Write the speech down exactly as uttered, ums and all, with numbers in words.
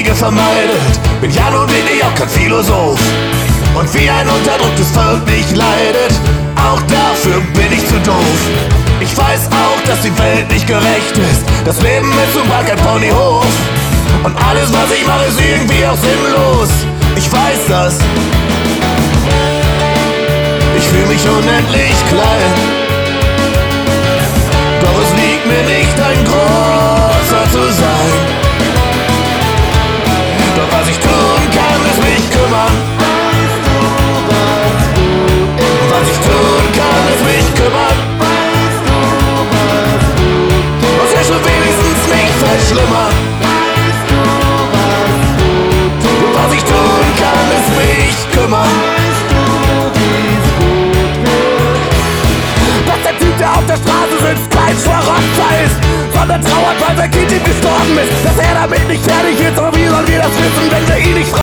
Wege vermeidet. Bin ja nun wirklich auch kein Philosoph. Und wie ein unterdrücktes Volk nicht leidet, auch dafür bin ich zu doof. Ich weiß auch, dass die Welt nicht gerecht ist. Das Leben ist zum Park ein Ponyhof. Und alles, was ich mache, ist irgendwie auch sinnlos. Ich weiß das. Ich fühle mich unendlich klein. Doch es liegt mir nicht, ein Großer zu sein. Doch was ich tun kann, ist mich kümmern. Was ich tun kann, ist mich kümmern. Was ja schon wenigstens nicht verschlimmern. Was ich tun kann, ist mich kümmern. Dass der Typ, der auf der Straße sitzt, kein Schmarotzer ist, sondern trauert, weil sein Kind ihm gestorben ist. Dass er damit nicht fertig wird, aber wie sollen wir das wissen, wenn wir ihn nicht fragen?